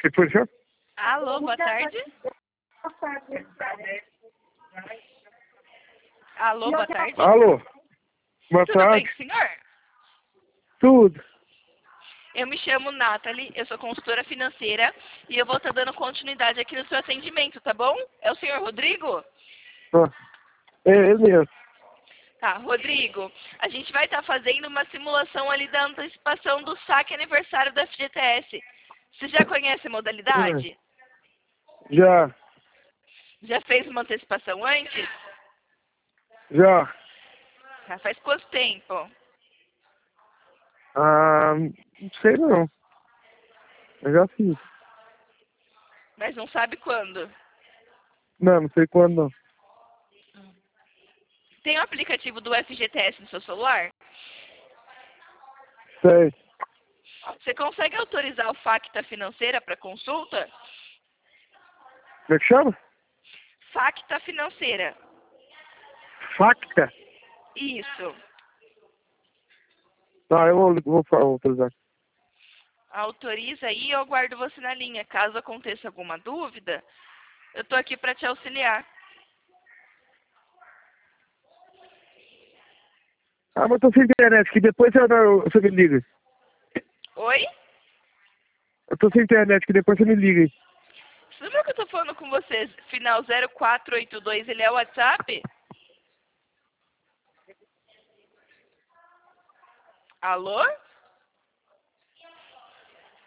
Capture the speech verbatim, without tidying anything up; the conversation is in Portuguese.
que foi, senhor? Alô, boa tarde. Alô, boa tarde. Alô? Boa Tudo tarde. bem, senhor? Tudo. Eu me chamo Nathalie, eu sou consultora financeira e eu vou estar dando continuidade aqui no seu atendimento, tá bom? É o senhor Rodrigo? Ah, é ele mesmo. Tá, Rodrigo, a gente vai estar fazendo uma simulação ali da antecipação do saque aniversário da F G T S. Você já conhece a modalidade? Já, Já fez uma antecipação antes? já. Tá, faz quanto tempo? Ah, não sei não. Eu já fiz. Mas não sabe quando? Não, não sei quando não. Tem o aplicativo do F G T S no seu celular? Sei. Você consegue autorizar o Facta Financeira para consulta? Como é que chama? Facta Financeira. Facta. Isso. Tá, eu vou, vou, vou autorizar. Autoriza aí e eu aguardo você na linha. Caso aconteça alguma dúvida, eu tô aqui para te auxiliar. Ah, mas tô sem internet, que depois você, você me liga. Oi? Eu tô sem internet, que depois você me liga. Hein? Você lembra que eu tô falando com você? Final zero quatro oito dois, ele é o WhatsApp? Alô?